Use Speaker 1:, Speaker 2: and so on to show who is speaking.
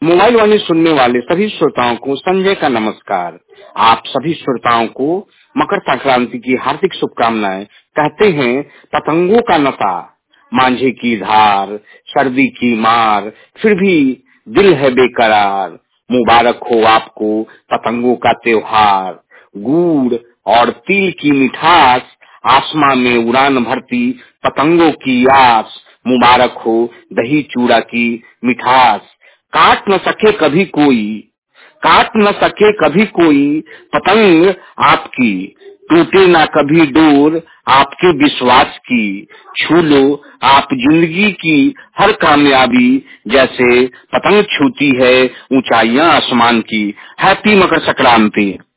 Speaker 1: Mobile वाणी सुनने वाले सभी श्रोताओं को संजय का नमस्कार। आप सभी श्रोताओं को मकर संक्रांति की हार्दिक शुभकामनाएं। कहते हैं पतंगों का नशा, मांझे की धार, सर्दी की मार, फिर भी दिल है बेकरार। मुबारक हो आपको पतंगों का त्योहार। गुड़ और तिल की मिठास, आसमां में उड़ान भरती पतंगों की आस। मुबारक हो दही चूड़ा की मिठास। काट न सके कभी कोई, काट न सके कभी कोई पतंग आपकी, टूटे ना कभी डोर आपके विश्वास की। छू लो आप जिंदगी की हर कामयाबी, जैसे पतंग छूती है ऊंचाइयां आसमान की। हैप्पी मकर संक्रांति।